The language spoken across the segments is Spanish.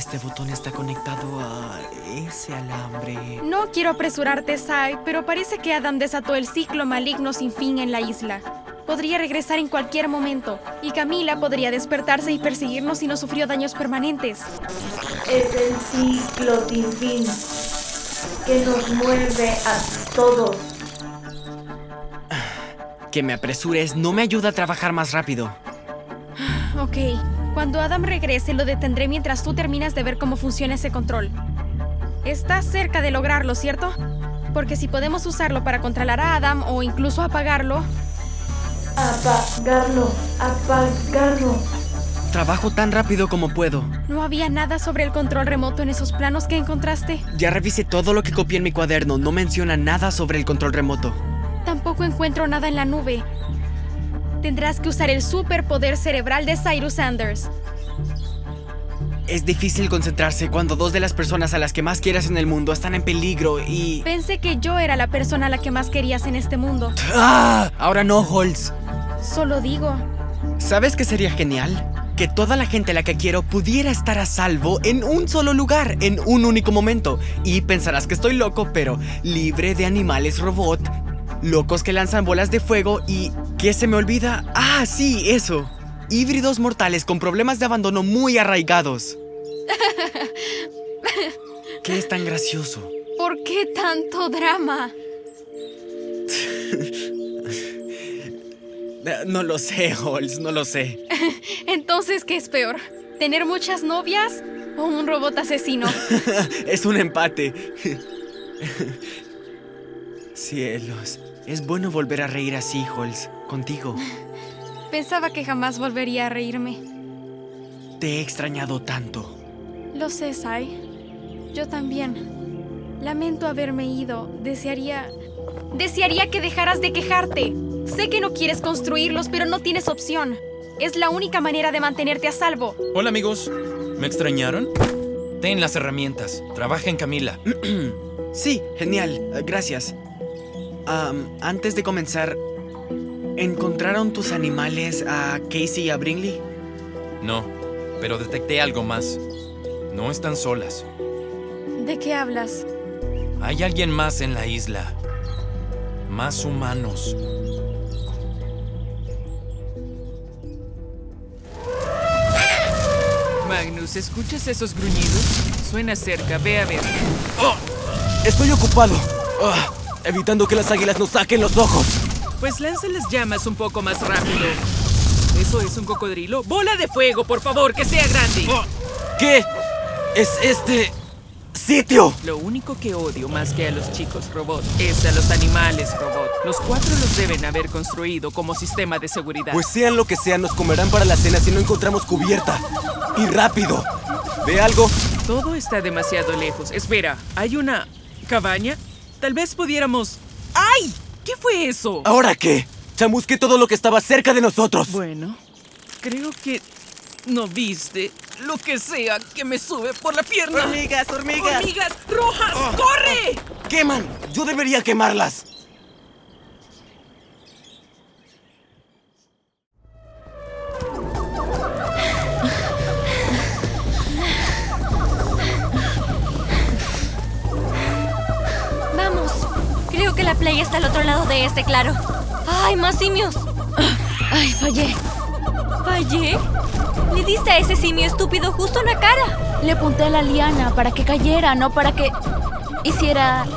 Este botón está conectado a ese alambre. No quiero apresurarte, Sai, pero parece que Adam desató el ciclo maligno sin fin en la isla. Podría regresar en cualquier momento, y Camila podría despertarse y perseguirnos si no sufrió daños permanentes. Es el ciclo sin fin que nos mueve a todos. Que me apresures no me ayuda a trabajar más rápido. Ok, cuando Adam regrese lo detendré mientras tú terminas de ver cómo funciona ese control. Estás cerca de lograrlo, ¿cierto? Porque si podemos usarlo para controlar a Adam o incluso apagarlo... Apagarlo. Trabajo tan rápido como puedo. ¿No había nada sobre el control remoto en esos planos que encontraste? Ya revisé todo lo que copié en mi cuaderno. No menciona nada sobre el control remoto. Tampoco encuentro nada en la nube. Tendrás que usar el superpoder cerebral de Cyrus Sanders. Es difícil concentrarse cuando dos de las personas a las que más quieras en el mundo están en peligro y... Pensé que yo era la persona a la que más querías en este mundo. ¡Ah! Ahora no, Holtz. Solo digo... ¿Sabes qué sería genial? Que toda la gente a la que quiero pudiera estar a salvo en un solo lugar, en un único momento. Y pensarás que estoy loco, pero libre de animales robot, locos que lanzan bolas de fuego y... ¿Qué se me olvida? ¡Ah, sí, eso! Híbridos mortales con problemas de abandono muy arraigados. ¿Qué es tan gracioso? ¿Por qué tanto drama? No lo sé, Holtz, no lo sé. Entonces, ¿qué es peor? ¿Tener muchas novias o un robot asesino? Es un empate. Cielos, es bueno volver a reír así, Holtz, contigo. Pensaba que jamás volvería a reírme. Te he extrañado tanto. Lo sé, Sai. Yo también. Lamento haberme ido. Desearía que dejaras de quejarte. Sé que no quieres construirlos, pero no tienes opción. Es la única manera de mantenerte a salvo. Hola, amigos. ¿Me extrañaron? Ten las herramientas. Trabaja en Camila. Sí, genial. Gracias. Antes de comenzar, ¿encontraron tus animales a Casey y a Brinley? No, pero detecté algo más. No están solas. ¿De qué hablas? Hay alguien más en la isla. Más humanos. Magnus, ¿escuchas esos gruñidos? Suena cerca, ve a ver. ¡Oh! Estoy ocupado. Evitando que las águilas nos saquen los ojos. Pues lánzales llamas un poco más rápido. ¿Eso es un cocodrilo? ¡Bola de fuego, por favor, que sea grande! ¿Qué es este sitio? Lo único que odio más que a los chicos robot es a los animales robot. Los 4 los deben haber construido como sistema de seguridad. Pues sean lo que sean, nos comerán para la cena si no encontramos cubierta. ¡Y rápido! ¿Ve algo? Todo está demasiado lejos. Espera, ¿hay una cabaña? Tal vez pudiéramos... ¡Ay! ¿Qué fue eso? ¿Ahora qué? Chamusqué todo lo que estaba cerca de nosotros. Bueno, creo que no viste lo que sea que me sube por la pierna. ¡Hormigas, hormigas! ¡Hormigas rojas! ¡Corre! ¡Queman! ¡Yo debería quemarlas! Vamos. Creo que la playa está al otro lado de este, claro. ¡Ay, más simios! Ay, fallé. ¿Fallé? Le diste a ese simio estúpido justo en la cara. Le apunté a la liana para que cayera, no para que hiciera...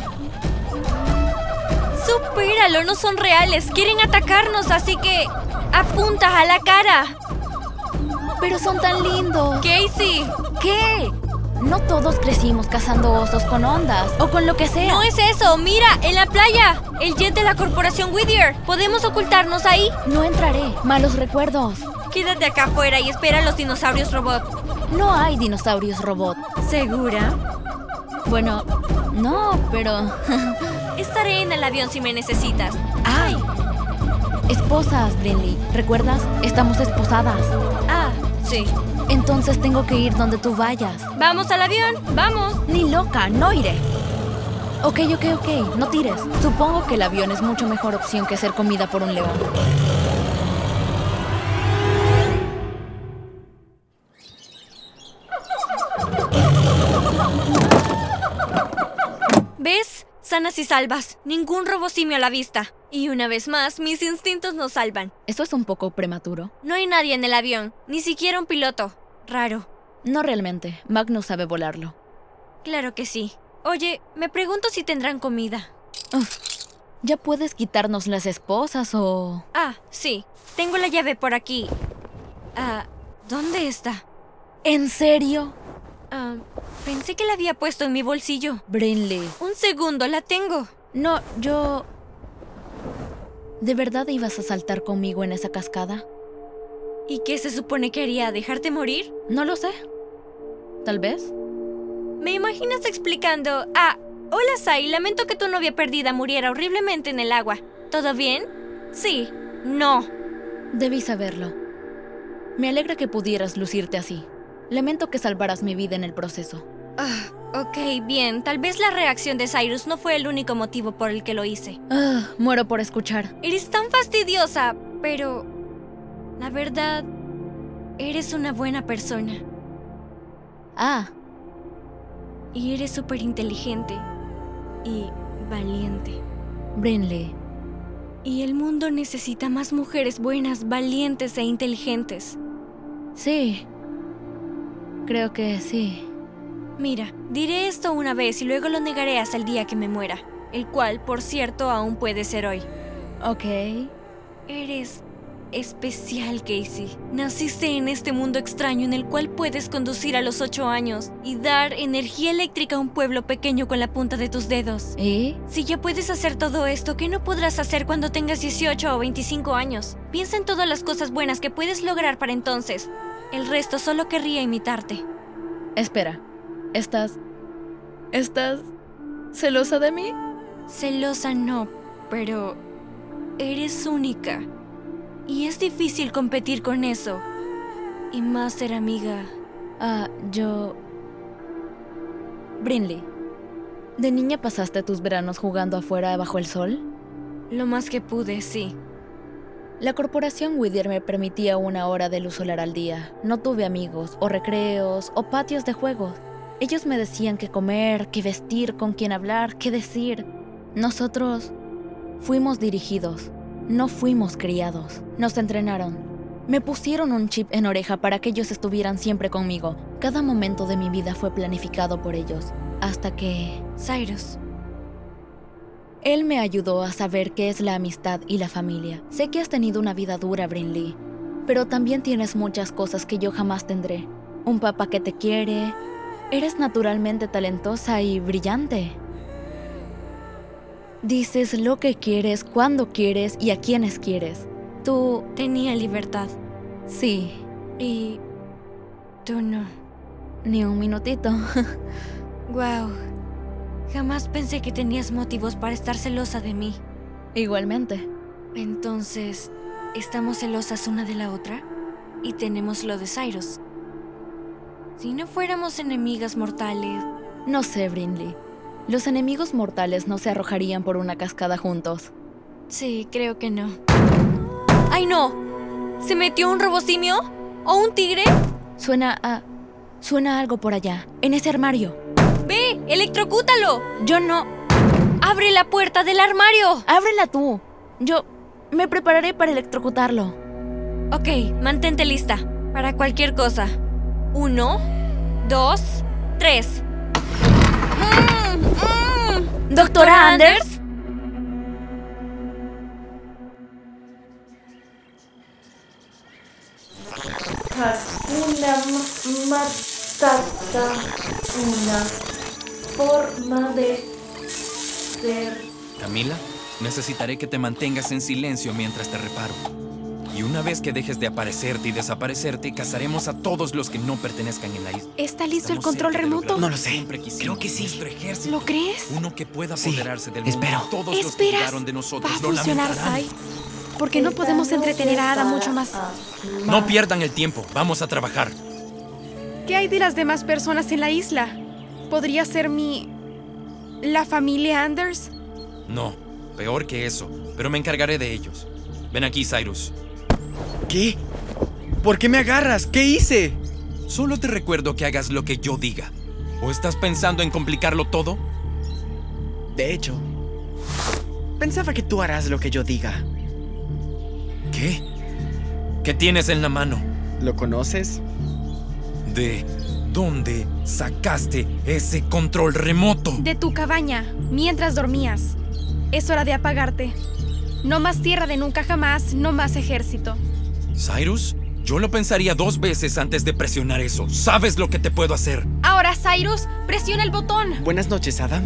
Supéralo, no son reales. Quieren atacarnos, así que... apunta a la cara. Pero son tan lindos. Casey. ¿Qué? No todos crecimos cazando osos con ondas o con lo que sea. No es eso, mira, en la playa. El jet de la corporación Whittier. ¿Podemos ocultarnos ahí? No entraré. Malos recuerdos. Quédate acá afuera y espera a los dinosaurios robot. No hay dinosaurios robot. ¿Segura? Bueno, no, pero... Estaré en el avión si me necesitas. ¡Ay! Esposas, Brinley. ¿Recuerdas? Estamos esposadas. Ah, sí. Entonces tengo que ir donde tú vayas. ¡Vamos al avión! ¡Vamos! Ni loca, no iré. Ok, no tires. Supongo que el avión es mucho mejor opción que ser comida por un león. ¿Ves? Sanas y salvas. Ningún robosimio a la vista. Y una vez más, mis instintos nos salvan. Eso es un poco prematuro. No hay nadie en el avión, ni siquiera un piloto. Raro. No realmente. Magnus sabe volarlo. Claro que sí. Oye, me pregunto si tendrán comida. ¿Ya puedes quitarnos las esposas o...? Ah, sí. Tengo la llave por aquí. ¿Dónde está? ¿En serio? Pensé que la había puesto en mi bolsillo. Brinley. Un segundo, la tengo. No, yo... ¿De verdad ibas a saltar conmigo en esa cascada? ¿Y qué se supone que haría? ¿Dejarte morir? No lo sé. ¿Tal vez? ¿Me imaginas explicando? Hola Sai, lamento que tu novia perdida muriera horriblemente en el agua. ¿Todo bien? Sí. No. Debí saberlo. Me alegra que pudieras lucirte así. Lamento que salvaras mi vida en el proceso. Ok, bien. Tal vez la reacción de Cyrus no fue el único motivo por el que lo hice. Muero por escuchar. Eres tan fastidiosa, pero... La verdad... Eres una buena persona. Y eres súper inteligente. Y valiente. Brinley. Y el mundo necesita más mujeres buenas, valientes e inteligentes. Sí. Creo que sí. Mira, diré esto una vez y luego lo negaré hasta el día que me muera. El cual, por cierto, aún puede ser hoy. Ok. Eres especial, Casey. Naciste en este mundo extraño en el cual puedes conducir a los 8 años y dar energía eléctrica a un pueblo pequeño con la punta de tus dedos. ¿Y? Si ya puedes hacer todo esto, ¿qué no podrás hacer cuando tengas 18 o 25 años? Piensa en todas las cosas buenas que puedes lograr para entonces. El resto solo querría imitarte. Espera. ¿Estás celosa de mí? Celosa no, pero eres única. Y es difícil competir con eso. Y más ser amiga. Brinley, ¿de niña pasaste tus veranos jugando afuera bajo el sol? Lo más que pude, sí. La corporación Whittier me permitía 1 hora de luz solar al día. No tuve amigos, o recreos, o patios de juegos. Ellos me decían qué comer, qué vestir, con quién hablar, qué decir. Nosotros fuimos dirigidos. No fuimos criados. Nos entrenaron. Me pusieron un chip en oreja para que ellos estuvieran siempre conmigo. Cada momento de mi vida fue planificado por ellos. Hasta que... Cyrus. Él me ayudó a saber qué es la amistad y la familia. Sé que has tenido una vida dura, Brinley. Pero también tienes muchas cosas que yo jamás tendré. Un papá que te quiere. Eres naturalmente talentosa y brillante. Dices lo que quieres, cuando quieres y a quienes quieres. Tú... Tenía libertad. Sí. Y... tú no. Ni un minutito. Wow. Jamás pensé que tenías motivos para estar celosa de mí. Igualmente. Entonces, ¿estamos celosas una de la otra? Y tenemos lo de Cyrus. Si no fuéramos enemigas mortales... No sé, Brinley. Los enemigos mortales no se arrojarían por una cascada juntos. Sí, creo que no. ¡Ay, no! ¿Se metió un robosimio? ¿O un tigre? Suena algo por allá, en ese armario. ¡Ve! ¡Electrocútalo! Yo no... ¡Abre la puerta del armario! ¡Ábrela tú! Yo me prepararé para electrocutarlo. Ok, mantente lista. Para cualquier cosa. 1, 2, 3. ¿Doctora Anders? Hakuna Matata, una forma de ser. Camila, necesitaré que te mantengas en silencio mientras te reparo. Y una vez que dejes de aparecerte y desaparecerte, cazaremos a todos los que no pertenezcan en la isla. ¿Está listo el Estamos control cerca de remoto? lograr No lo lo que sé. siempre quisimos. Creo que sí. Nuestro ejército. ¿Lo crees? Uno que pueda Sí, apoderarse del espero. mundo. Todos los que ¿Esperas? dudaron de nosotros Va a lo funcionar, lamentarán. Sai. Porque no podemos entretener a Ada mucho más. No pierdan el tiempo. Vamos a trabajar. ¿Qué hay de las demás personas en la isla? ¿Podría ser la familia Anders? No, peor que eso. Pero me encargaré de ellos. Ven aquí, Cyrus. ¿Qué? ¿Por qué me agarras? ¿Qué hice? Solo te recuerdo que hagas lo que yo diga. ¿O estás pensando en complicarlo todo? De hecho, pensaba que tú harás lo que yo diga. ¿Qué? ¿Qué tienes en la mano? ¿Lo conoces? ¿De dónde sacaste ese control remoto? De tu cabaña, mientras dormías. Es hora de apagarte. No más tierra de nunca jamás, no más ejército. ¿Cyrus? Yo lo pensaría 2 veces antes de presionar eso. ¿Sabes lo que te puedo hacer? Ahora, Cyrus, presiona el botón. Buenas noches, Adam.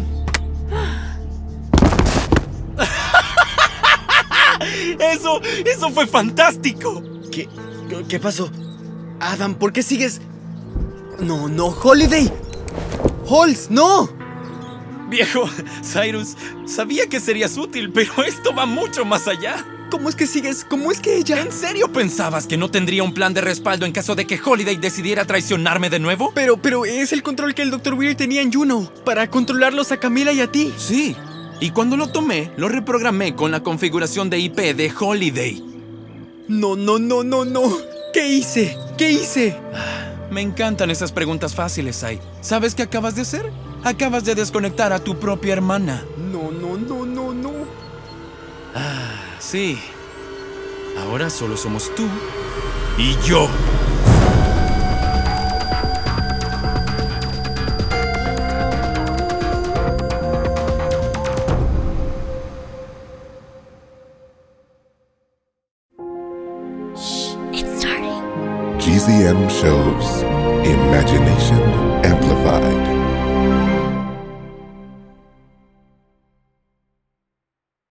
¡Eso fue fantástico! ¿Qué pasó? Adam, ¿por qué sigues...? No, Holiday. Halls, no. Viejo, Cyrus, sabía que serías útil, pero esto va mucho más allá. ¿Cómo es que sigues? ¿Cómo es que ella...? ¿En serio pensabas que no tendría un plan de respaldo en caso de que Holiday decidiera traicionarme de nuevo? Pero es el control que el Dr. Weir tenía en Juno, para controlarlos a Camila y a ti. Sí, y cuando lo tomé, lo reprogramé con la configuración de IP de Holiday. No. ¿Qué hice? Me encantan esas preguntas fáciles, Sai. ¿Sabes qué acabas de hacer? Acabas de desconectar a tu propia hermana. No. Sí. Ahora solo somos tú y yo. It's starting. GZM shows